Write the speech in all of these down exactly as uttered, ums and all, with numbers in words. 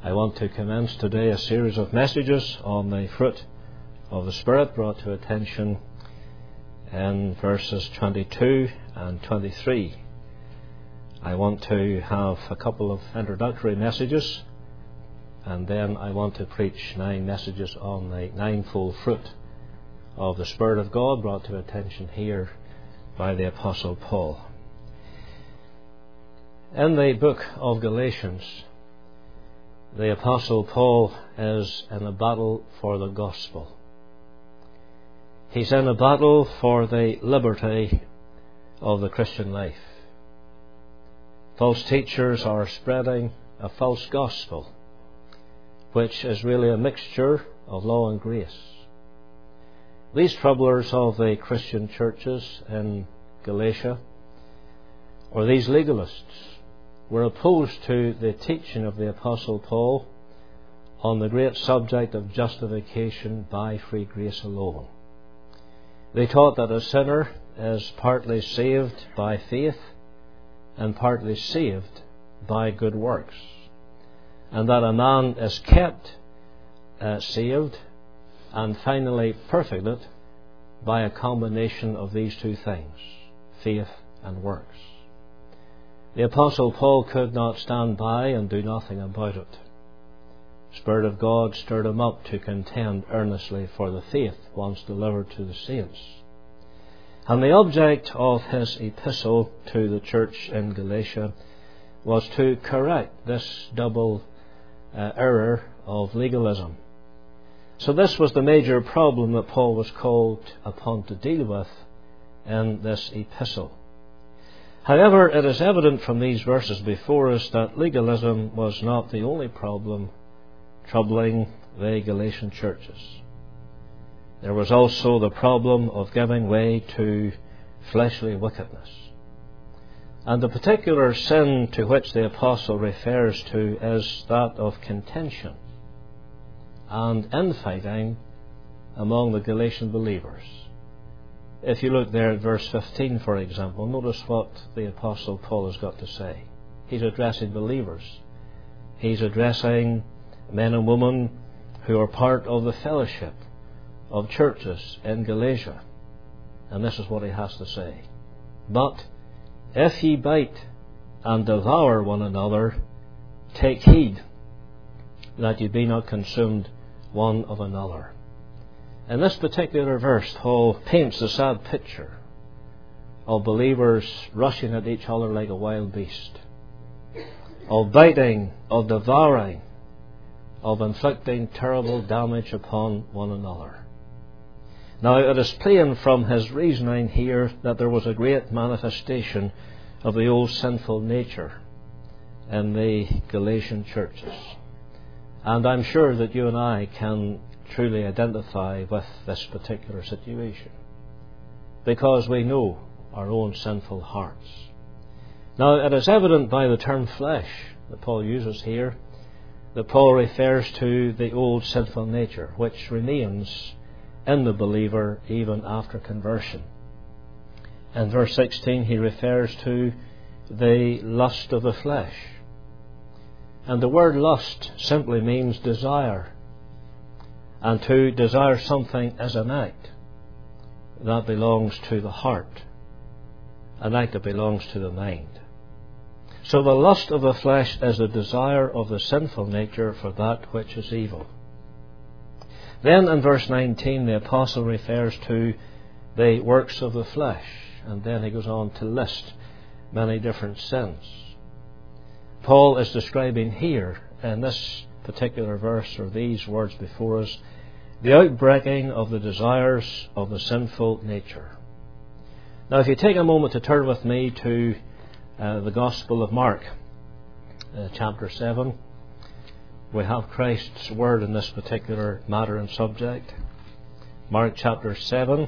I want to commence today a series of messages on the fruit of the Spirit, brought to attention in verses twenty-two and twenty-three. I want to have a couple of introductory messages, and then I want to preach nine messages on the ninefold fruit of the Spirit of God, brought to attention here by the Apostle Paul. In the book of Galatians, the Apostle Paul is in a battle for the gospel. He's in a battle for the liberty of the Christian life. False teachers are spreading a false gospel, which is really a mixture of law and grace. These troublers of the Christian churches in Galatia, or these legalists, were opposed to the teaching of the Apostle Paul on the great subject of justification by free grace alone. They taught that a sinner is partly saved by faith and partly saved by good works, and that a man is kept uh, saved and finally perfected by a combination of these two things, faith and works. The Apostle Paul could not stand by and do nothing about it. The Spirit of God stirred him up to contend earnestly for the faith once delivered to the saints. And the object of his epistle to the church in Galatia was to correct this double uh, error of legalism. So this was the major problem that Paul was called upon to deal with in this epistle. However, it is evident from these verses before us that legalism was not the only problem troubling the Galatian churches. There was also the problem of giving way to fleshly wickedness. And the particular sin to which the apostle refers to is that of contention and infighting among the Galatian believers. If you look there at verse fifteen, for example, notice what the Apostle Paul has got to say. He's addressing believers. He's addressing men and women who are part of the fellowship of churches in Galatia. And this is what he has to say. But if ye bite and devour one another, take heed that ye be not consumed one of another. In this particular verse, Paul paints a sad picture of believers rushing at each other like a wild beast, of biting, of devouring, of inflicting terrible damage upon one another. Now, it is plain from his reasoning here that there was a great manifestation of the old sinful nature in the Galatian churches. And I'm sure that you and I can truly identify with this particular situation, because we know our own sinful hearts. Now, it is evident by the term flesh that Paul uses here that Paul refers to the old sinful nature, which remains in the believer even after conversion. In verse sixteen, he refers to the lust of the flesh. And the word lust simply means desire. And to desire something is an act that belongs to the heart, an act that belongs to the mind. So the lust of the flesh is the desire of the sinful nature for that which is evil. Then in verse nineteen, the apostle refers to the works of the flesh, and then he goes on to list many different sins. Paul is describing here in this particular verse, or these words before us, the outbreaking of the desires of the sinful nature. Now, if you take a moment to turn with me to uh, the Gospel of Mark, uh, chapter seven, we have Christ's word in this particular matter and subject. Mark chapter seven,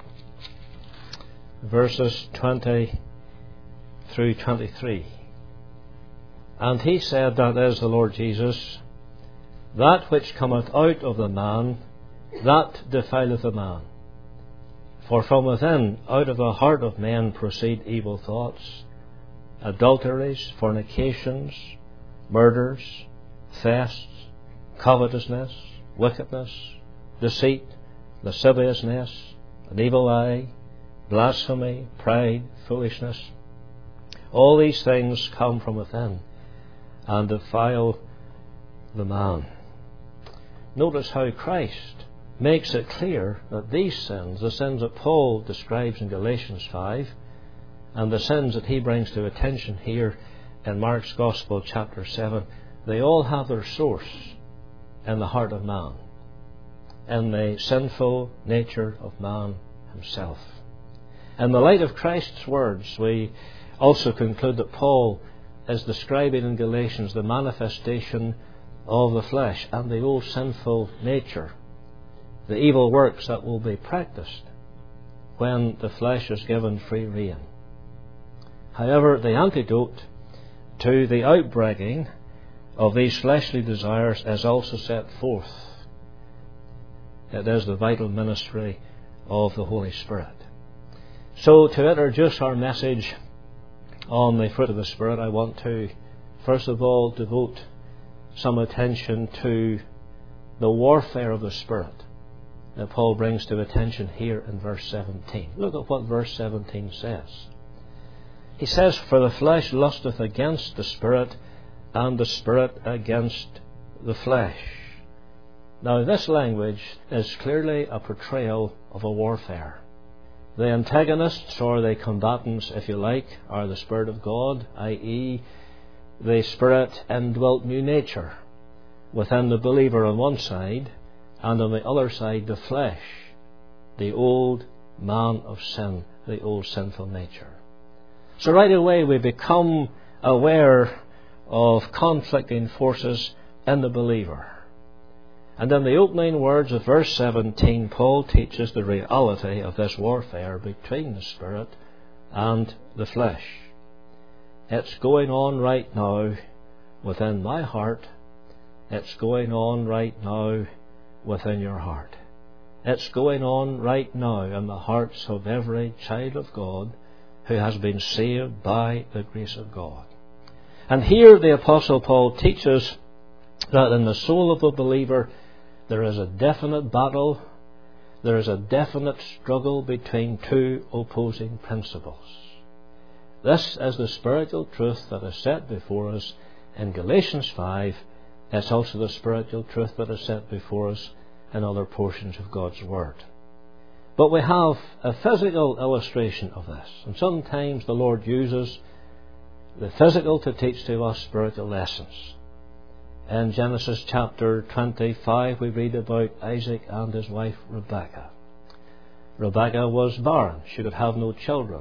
verses twenty through twenty-three. And he said, that is the Lord Jesus, that which cometh out of the man, that defileth a man. For from within, out of the heart of men, proceed evil thoughts, adulteries, fornications, murders, thefts, covetousness, wickedness, deceit, lasciviousness, an evil eye, blasphemy, pride, foolishness. All these things come from within and defile the man. Notice how Christ makes it clear that these sins, the sins that Paul describes in Galatians five, and the sins that he brings to attention here in Mark's Gospel chapter seven, they all have their source in the heart of man, in the sinful nature of man himself. In the light of Christ's words, we also conclude that Paul is describing in Galatians the manifestation of the flesh and the old sinful nature, the evil works that will be practiced when the flesh is given free rein. However, the antidote to the outbreaking of these fleshly desires is also set forth. It is the vital ministry of the Holy Spirit. So, to introduce our message on the fruit of the Spirit, I want to first of all devote some attention to the warfare of the Spirit that Paul brings to attention here in verse seventeen. Look at what verse seventeen says. He says, "For the flesh lusteth against the Spirit, and the Spirit against the flesh." Now, this language is clearly a portrayal of a warfare. The antagonists, or the combatants, if you like, are the Spirit of God, that is, the Spirit indwelt new nature within the believer on one side, and on the other side the flesh, the old man of sin, the old sinful nature. So right away we become aware of conflicting forces in the believer. And in the opening words of verse seventeen, Paul teaches the reality of this warfare between the Spirit and the flesh. It's going on right now within my heart. It's going on right now within your heart. It's going on right now in the hearts of every child of God who has been saved by the grace of God. And here the Apostle Paul teaches that in the soul of the believer there is a definite battle, there is a definite struggle between two opposing principles. This is the spiritual truth that is set before us in Galatians five. It's also the spiritual truth that is set before us in other portions of God's Word. But we have a physical illustration of this, and sometimes the Lord uses the physical to teach to us spiritual lessons. In Genesis chapter twenty-five, we read about Isaac and his wife Rebekah. Rebekah was barren. She could have no children.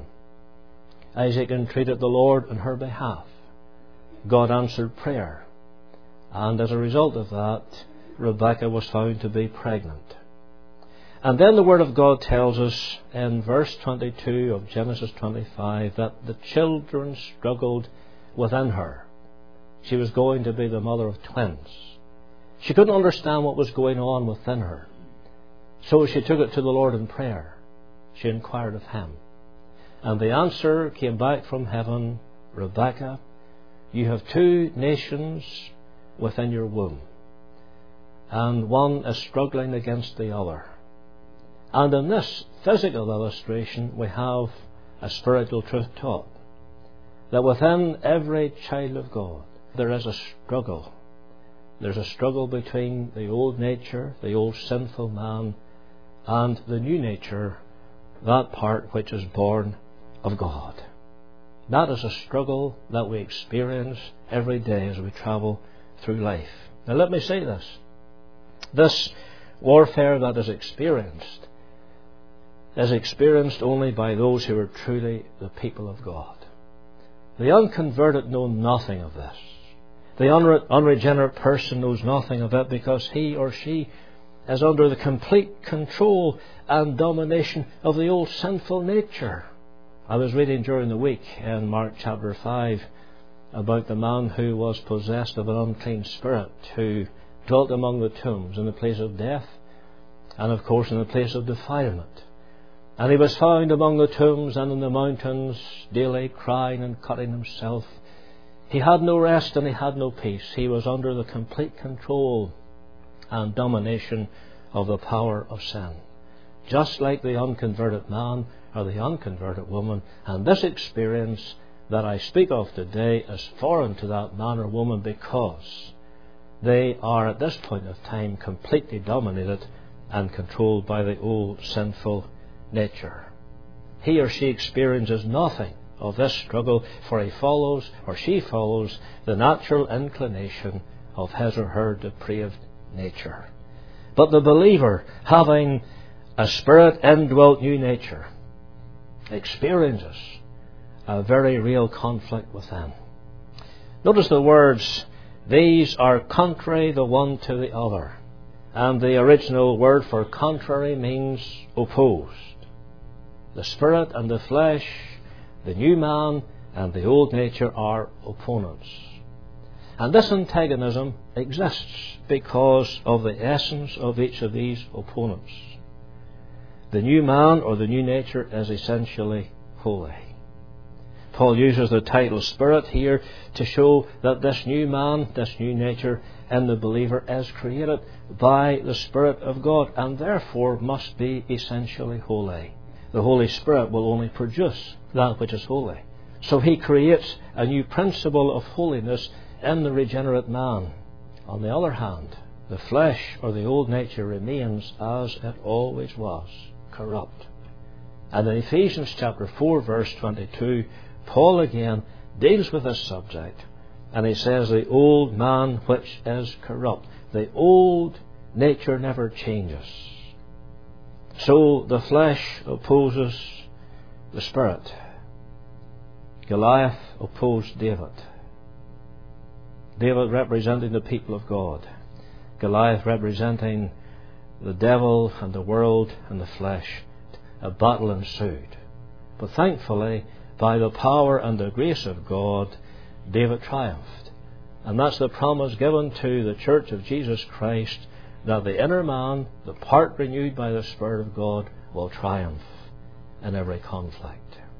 Isaac entreated the Lord on her behalf. God answered prayer. And as a result of that, Rebekah was found to be pregnant. And then the Word of God tells us in verse twenty-two of Genesis twenty-five that the children struggled within her. She was going to be the mother of twins. She couldn't understand what was going on within her. So she took it to the Lord in prayer. She inquired of Him. And the answer came back from heaven, "Rebekah, you have two nations within your womb, and one is struggling against the other." And in this physical illustration we have a spiritual truth taught, that within every child of God there is a struggle. There's a struggle between the old nature, the old sinful man, and the new nature, that part which is born of God. That is a struggle that we experience every day as we travel through life. Now let me say this. This warfare that is experienced is experienced only by those who are truly the people of God. The unconverted know nothing of this. The unre- unregenerate person knows nothing of it because he or she is under the complete control and domination of the old sinful nature. I was reading during the week in Mark chapter five about the man who was possessed of an unclean spirit, who dwelt among the tombs in the place of death and of course in the place of defilement. And he was found among the tombs and in the mountains daily, crying and cutting himself He had no rest and he had no peace. He was under the complete control and domination of the power of sin, just like the unconverted man or the unconverted woman. And this experience that I speak of today is foreign to that man or woman, because they are at this point of time completely dominated and controlled by the old sinful nature. He or she experiences nothing of this struggle, for he follows or she follows the natural inclination of his or her depraved nature. But the believer, having a spirit indwelt new nature, experiences a very real conflict within. Notice the words, these are contrary the one to the other. And the original word for contrary means opposed. The spirit and the flesh, the new man and the old nature are opponents. And this antagonism exists because of the essence of each of these opponents. The new man or the new nature is essentially holy. Paul uses the title Spirit here to show that this new man, this new nature in the believer is created by the Spirit of God, and therefore must be essentially holy. The Holy Spirit will only produce that which is holy. So he creates a new principle of holiness in the regenerate man. On the other hand, the flesh or the old nature remains as it always was, corrupt. And in Ephesians chapter four verse twenty-two, Paul again deals with this subject, and he says the old man which is corrupt. The old nature never changes. So the flesh opposes the Spirit. Goliath opposed David. David representing the people of God. Goliath representing the devil and the world and the flesh. A battle ensued. But thankfully, by the power and the grace of God, David triumphed. And that's the promise given to the Church of Jesus Christ, that the inner man, the part renewed by the Spirit of God, will triumph in every conflict.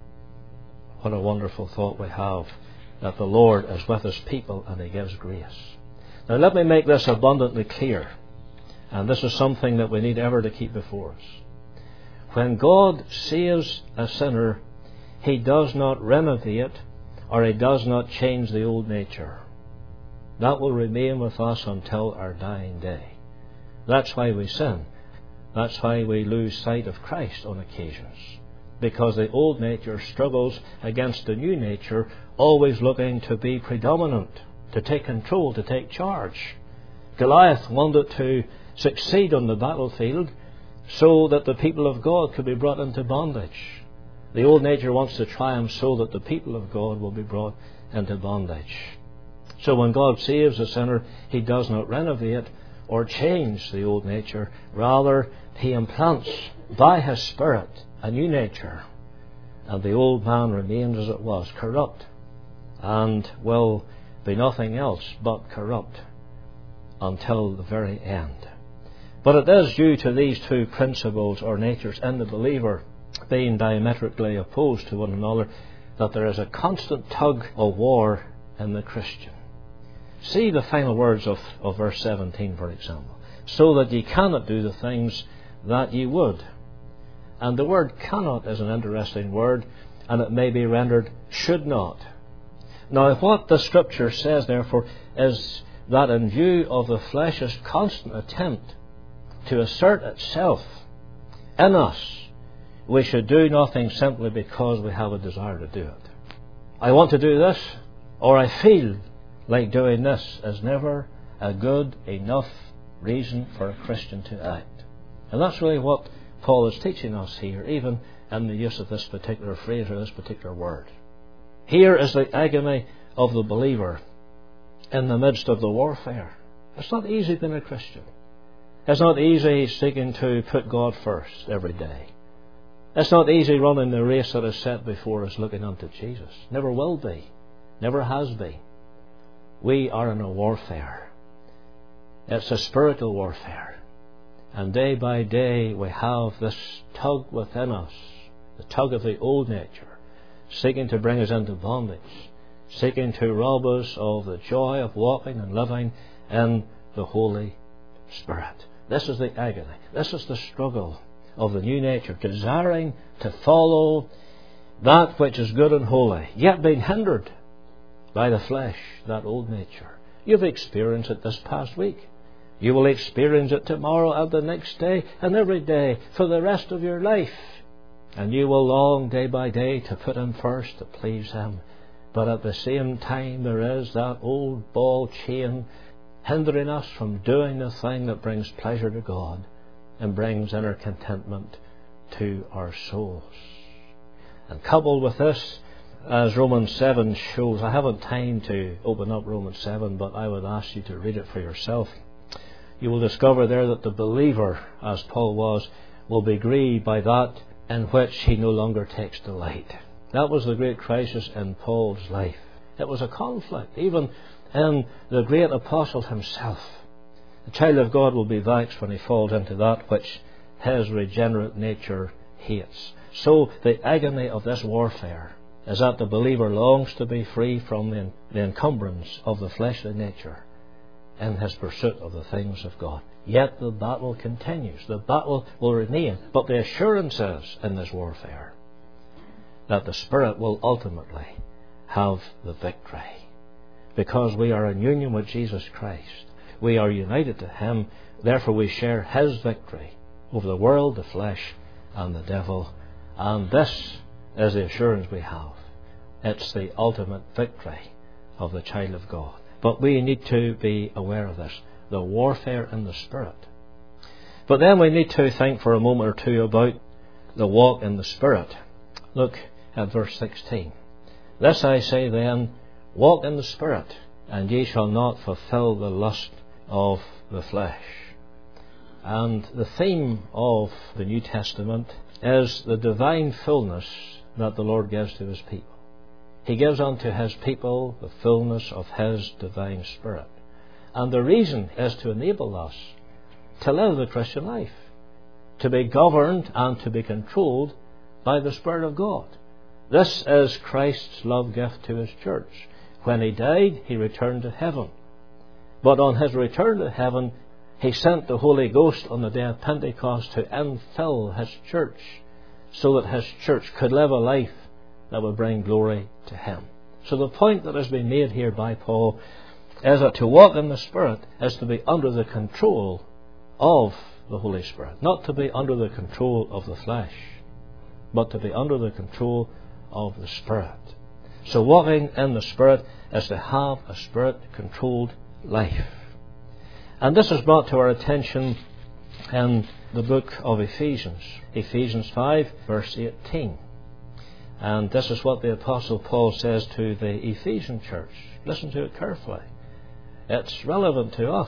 What a wonderful thought we have, that the Lord is with His people and He gives grace. Now let me make this abundantly clear, and this is something that we need ever to keep before us. When God saves a sinner, He does not renovate or He does not change the old nature. That will remain with us until our dying day. That's why we sin. That's why we lose sight of Christ on occasions. Because the old nature struggles against the new nature, always looking to be predominant, to take control, to take charge. Goliath wanted to succeed on the battlefield so that the people of God could be brought into bondage. The old nature wants to triumph so that the people of God will be brought into bondage. So when God saves a sinner, He does not renovate or change the old nature. Rather, He implants by His Spirit a new nature. And the old man remains as it was, corrupt, and will be nothing else but corrupt until the very end. But it is due to these two principles or natures in the believer being diametrically opposed to one another that there is a constant tug of war in the Christian. See the final words of, of verse seventeen, for example. So that ye cannot do the things that ye would. And the word cannot is an interesting word, and it may be rendered should not. Now, what the Scripture says, therefore, is that in view of the flesh's constant attempt to assert itself in us, we should do nothing simply because we have a desire to do it. I want to do this, or I feel like doing this, is never a good enough reason for a Christian to act. And that's really what Paul is teaching us here, even in the use of this particular phrase or this particular word. Here is the agony of the believer in the midst of the warfare. It's not easy being a Christian. It's not easy seeking to put God first every day. It's not easy running the race that is set before us looking unto Jesus. Never will be. Never has been. We are in a warfare. It's a spiritual warfare. And day by day we have this tug within us, the tug of the old nature, seeking to bring us into bondage, seeking to rob us of the joy of walking and living in the Holy Spirit. This is the agony. This is the struggle of the new nature, desiring to follow that which is good and holy, yet being hindered by the flesh, that old nature. You've experienced it this past week. You will experience it tomorrow and the next day and every day for the rest of your life. And you will long day by day to put Him first, to please Him. But at the same time there is that old ball chain hindering us from doing the thing that brings pleasure to God and brings inner contentment to our souls. And coupled with this, as Romans seven shows, I haven't time to open up Romans seven, but I would ask you to read it for yourself. You will discover there that the believer, as Paul was, will be grieved by that in which he no longer takes delight. That was the great crisis in Paul's life. It was a conflict, even in the great apostle himself. The child of God will be vexed when he falls into that which his regenerate nature hates. So the agony of this warfare is that the believer longs to be free from the, the encumbrance of the fleshly nature in his pursuit of the things of God. Yet the battle continues. The battle will remain. But the assurance is in this warfare that the Spirit will ultimately have the victory. Because we are in union with Jesus Christ. We are united to Him. Therefore we share His victory over the world, the flesh, and the devil. And this is the assurance we have. It's the ultimate victory of the child of God. But we need to be aware of this, the warfare in the Spirit. But then we need to think for a moment or two about the walk in the Spirit. Look at verse sixteen. This I say then, walk in the Spirit, and ye shall not fulfill the lust of the flesh. And the theme of the New Testament is the divine fullness that the Lord gives to His people. He gives unto His people the fullness of His divine Spirit. And the reason is to enable us to live the Christian life, to be governed and to be controlled by the Spirit of God. This is Christ's love gift to His church. When He died, He returned to heaven. But on His return to heaven, He sent the Holy Ghost on the day of Pentecost to infill His church so that His church could live a life that would bring glory to Him. So the point that has been made here by Paul is that to walk in the Spirit is to be under the control of the Holy Spirit. Not to be under the control of the flesh, but to be under the control of the Spirit. So walking in the Spirit is to have a Spirit-controlled life. And this is brought to our attention in the book of Ephesians. Ephesians five, verse eighteen. And this is what the Apostle Paul says to the Ephesian church. Listen to it carefully. It's relevant to us.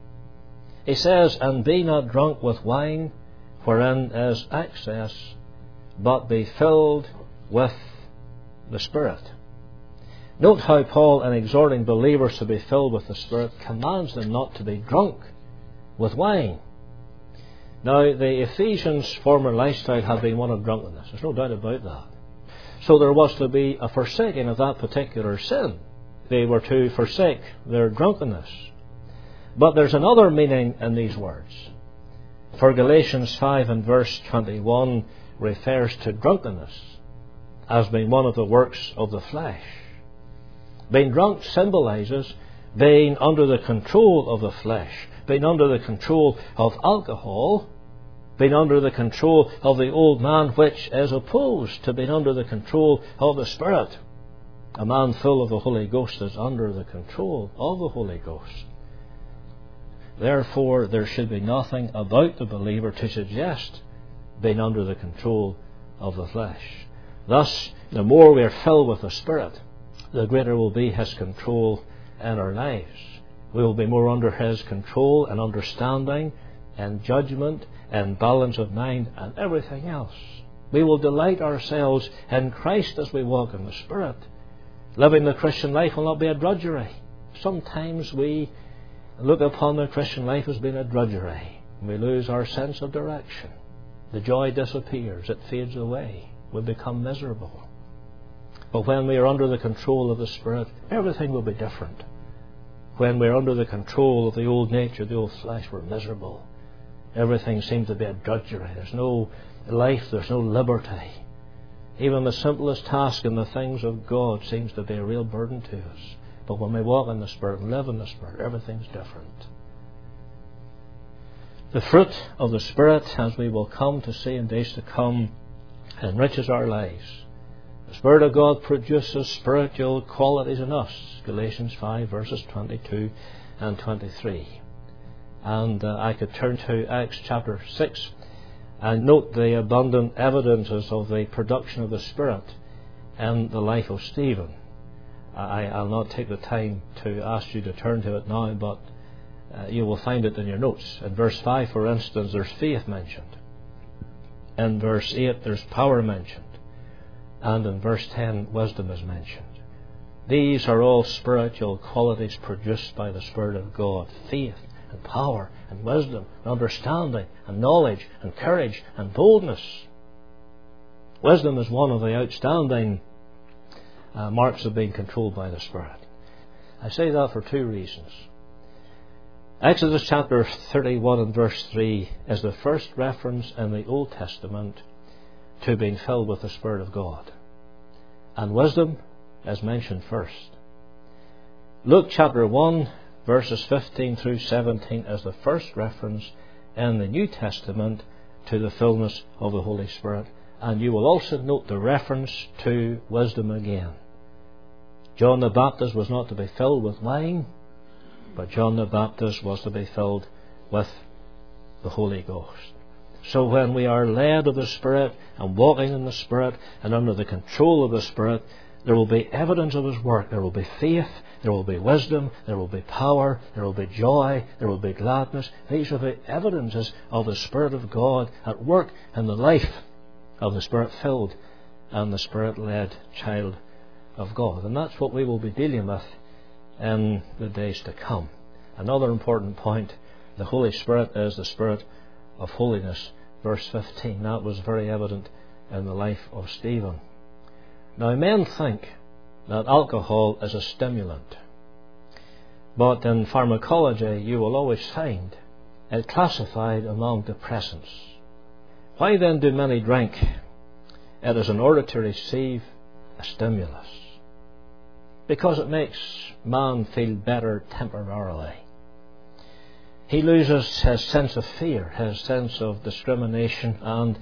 He says, and be not drunk with wine, wherein is excess, but be filled with the Spirit. Note how Paul, in exhorting believers to be filled with the Spirit, commands them not to be drunk with wine. Now, the Ephesians' former lifestyle had been one of drunkenness. There's no doubt about that. So there was to be a forsaking of that particular sin. They were to forsake their drunkenness. But there's another meaning in these words. For Galatians five and verse twenty-one refers to drunkenness as being one of the works of the flesh. Being drunk symbolises being under the control of the flesh, being under the control of alcohol, being under the control of the old man, which is opposed to being under the control of the Spirit. A man full of the Holy Ghost is under the control of the Holy Ghost. Therefore, there should be nothing about the believer to suggest being under the control of the flesh. Thus, the more we are filled with the Spirit, the greater will be His control in our lives. We will be more under His control and understanding and judgment and balance of mind and everything else. We will delight ourselves in Christ as we walk in the Spirit. Living the Christian life will not be a drudgery. Sometimes we look upon the Christian life as being a drudgery. We lose our sense of direction. The joy disappears. It fades away. We become miserable. But when we are under the control of the Spirit, everything will be different. When we're under the control of the old nature, the old flesh, we're miserable. Everything seems to be a drudgery. There's no life, there's no liberty. Even the simplest task in the things of God seems to be a real burden to us. But when we walk in the Spirit and live in the Spirit, everything's different. The fruit of the Spirit, as we will come to see in days to come, enriches our lives. The Spirit of God produces spiritual qualities in us. Galatians five verses twenty-two and twenty-three. And uh, I could turn to Acts chapter six and note the abundant evidences of the production of the Spirit in the life of Stephen. I, I'll not take the time to ask you to turn to it now, but uh, you will find it in your notes. In verse five, for instance, there's faith mentioned. In verse eight, there's power mentioned. And in verse ten, wisdom is mentioned. These are all spiritual qualities produced by the Spirit of God. Faith and power and wisdom and understanding and knowledge and courage and boldness. Wisdom is one of the outstanding uh, marks of being controlled by the Spirit. I say that for two reasons. Exodus chapter thirty-one and verse three is the first reference in the Old Testament to being filled with the Spirit of God. And wisdom is mentioned first. Luke chapter one verses fifteen through seventeen is the first reference in the New Testament to the fullness of the Holy Spirit. And you will also note the reference to wisdom again. John the Baptist was not to be filled with wine, but John the Baptist was to be filled with the Holy Ghost. So when we are led of the Spirit and walking in the Spirit and under the control of the Spirit, there will be evidence of His work. There will be faith, there will be wisdom, there will be power, there will be joy, there will be gladness. These are the evidences of the Spirit of God at work in the life of the Spirit-filled and the Spirit-led child of God. And that's what we will be dealing with in the days to come. Another important point, the Holy Spirit is the Spirit of holiness. Verse fifteen, that was very evident in the life of Stephen. Now, men think that alcohol is a stimulant, but in pharmacology you will always find it classified among depressants. Why then do many drink? It is in order to receive a stimulus, because it makes man feel better temporarily. He loses his sense of fear, his sense of discrimination, and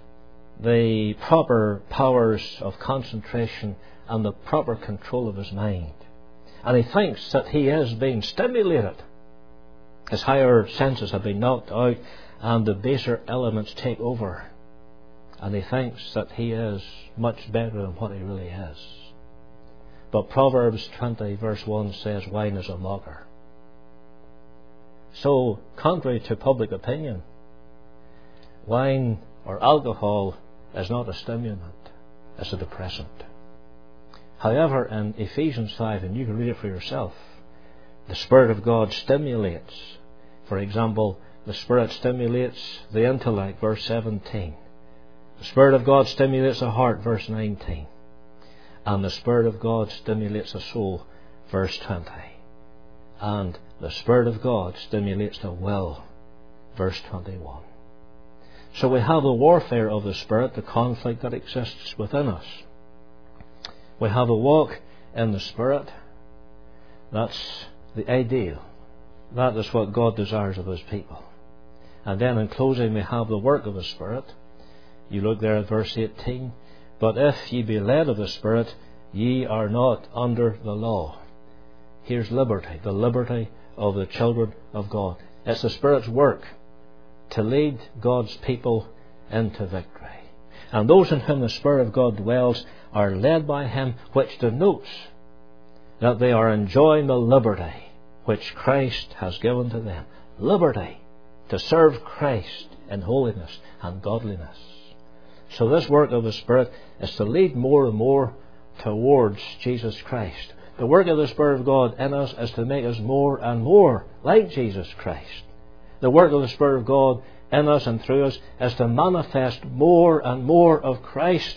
the proper powers of concentration and the proper control of his mind. And he thinks that he is being stimulated. His higher senses have been knocked out and the baser elements take over. And he thinks that he is much better than what he really is. But Proverbs twenty verse one says wine is a mocker. So, contrary to public opinion, wine or alcohol is not a stimulant, it's a depressant. However, in Ephesians five, and you can read it for yourself, the Spirit of God stimulates. For example, the Spirit stimulates the intellect, verse seventeen. The Spirit of God stimulates the heart, verse nineteen. And the Spirit of God stimulates the soul, verse twenty. And the Spirit of God stimulates the will, verse twenty-one. So we have the warfare of the Spirit, the conflict that exists within us. We have a walk in the Spirit. That's the ideal. That is what God desires of His people. And then in closing we have the work of the Spirit. You look there at verse eighteen. But if ye be led of the Spirit, ye are not under the law. Here's liberty, the liberty of the children of God. It's the Spirit's work to lead God's people into victory. And those in whom the Spirit of God dwells are led by Him, which denotes that they are enjoying the liberty which Christ has given to them. Liberty to serve Christ in holiness and godliness. So this work of the Spirit is to lead more and more towards Jesus Christ. The work of the Spirit of God in us is to make us more and more like Jesus Christ. The work of the Spirit of God in us and through us is to manifest more and more of Christ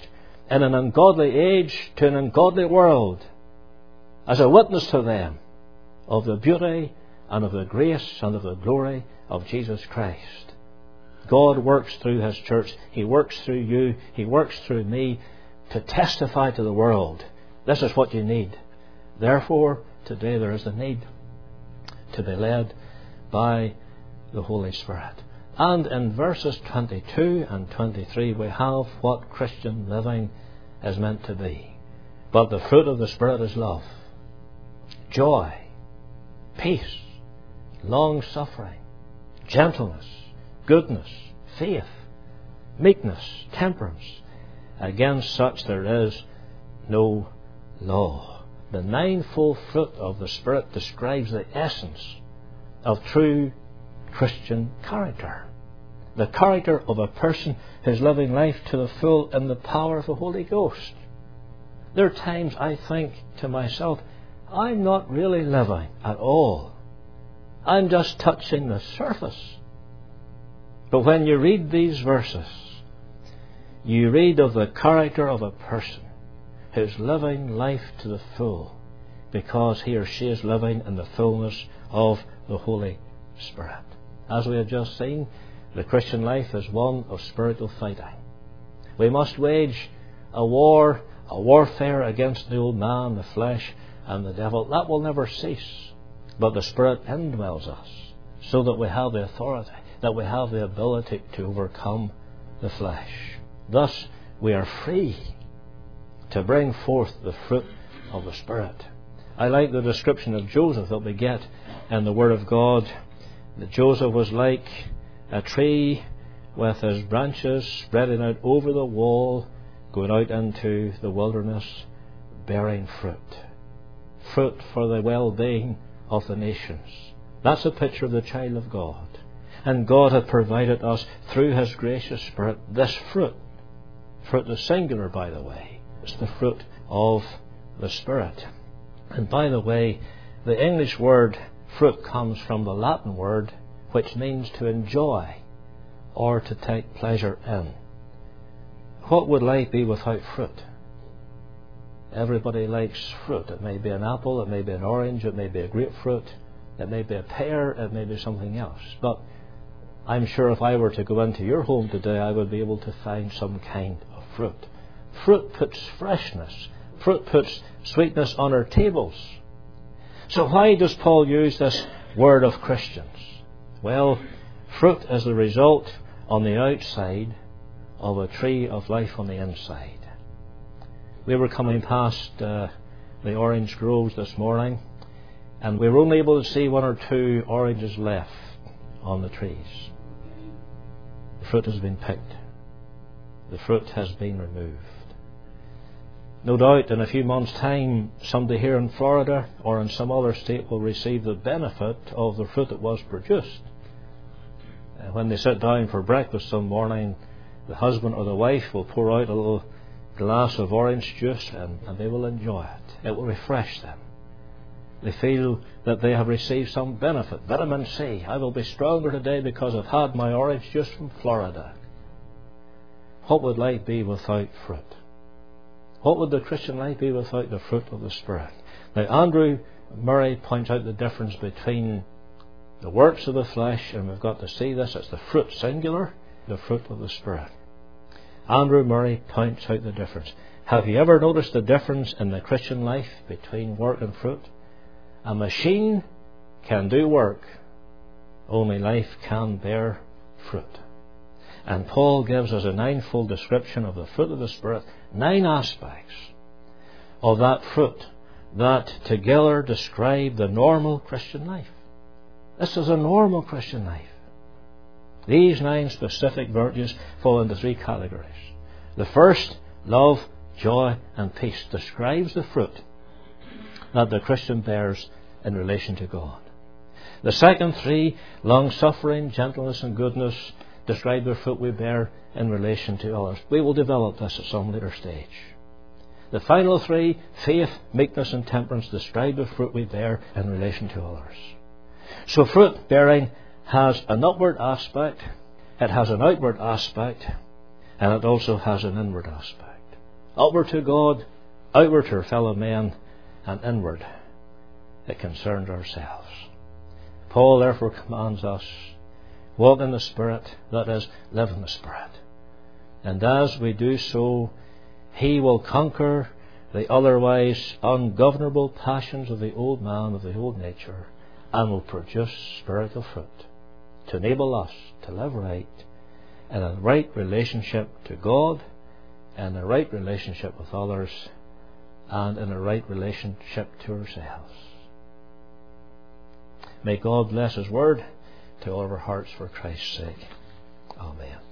in an ungodly age to an ungodly world as a witness to them of the beauty and of the grace and of the glory of Jesus Christ. God works through His church. He works through you. He works through me to testify to the world. This is what you need. Therefore, today there is the need to be led by the Holy Spirit. And in verses twenty-two and twenty-three we have what Christian living is meant to be. But the fruit of the Spirit is love, joy, peace, long-suffering, gentleness, goodness, faith, meekness, temperance. Against such there is no law. The ninefold fruit of the Spirit describes the essence of true Christian character. The character of a person who is living life to the full in the power of the Holy Ghost. There are times I think to myself, I'm not really living at all. I'm just touching the surface. But when you read these verses, you read of the character of a person who's living life to the full because he or she is living in the fullness of the Holy Spirit. As we have just seen, the Christian life is one of spiritual fighting. We must wage a war, a warfare against the old man, the flesh, and the devil. That will never cease. But the Spirit indwells us so that we have the authority, that we have the ability to overcome the flesh. Thus, we are free to bring forth the fruit of the Spirit. I like the description of Joseph that we get in the Word of God. That Joseph was like a tree with his branches spreading out over the wall, going out into the wilderness, bearing fruit. Fruit for the well-being of the nations. That's a picture of the child of God. And God had provided us through His gracious Spirit this fruit. Fruit is singular, by the way. It's the fruit of the Spirit. And by the way, the English word fruit comes from the Latin word which means to enjoy or to take pleasure in. What would life be without fruit? Everybody likes fruit. It may be an apple, it may be an orange, it may be a grapefruit, it may be a pear, it may be something else. But I'm sure if I were to go into your home today, I would be able to find some kind of fruit. Fruit puts freshness. Fruit puts sweetness on our tables. So why does Paul use this word of Christians? Well, fruit is the result on the outside of a tree of life on the inside. We were coming past uh, the orange groves this morning, and we were only able to see one or two oranges left on the trees. The fruit has been picked. The fruit has been removed. No doubt in a few months' time, somebody here in Florida or in some other state will receive the benefit of the fruit that was produced. Uh, when they sit down for breakfast some morning, the husband or the wife will pour out a little glass of orange juice and, and they will enjoy it. It will refresh them. They feel that they have received some benefit. Vitamin C. I will be stronger today because I've had my orange juice from Florida. What would life be without fruit? What would the Christian life be without the fruit of the Spirit? Now, Andrew Murray points out the difference between the works of the flesh, and we've got to see this, it's the fruit singular, the fruit of the Spirit. Andrew Murray points out the difference. Have you ever noticed the difference in the Christian life between work and fruit? A machine can do work, only life can bear fruit. And Paul gives us a ninefold description of the fruit of the Spirit, nine aspects of that fruit that together describe the normal Christian life. This is a normal Christian life. These nine specific virtues fall into three categories. The first, love, joy, and peace, describes the fruit that the Christian bears in relation to God. The second three, long-suffering, gentleness, and goodness, describe the fruit we bear in relation to others. We will develop this at some later stage. The final three, faith, meekness, and temperance, describe the fruit we bear in relation to others. So fruit bearing has an upward aspect, it has an outward aspect, and it also has an inward aspect. Upward to God, outward to our fellow men, and inward it concerns ourselves. Paul therefore commands us, walk in the Spirit, that is, live in the Spirit. And as we do so, He will conquer the otherwise ungovernable passions of the old man, of the old nature, and will produce spiritual fruit to enable us to live right in a right relationship to God, in a right relationship with others, and in a right relationship to ourselves. May God bless His word to all of our hearts for Christ's sake. Amen.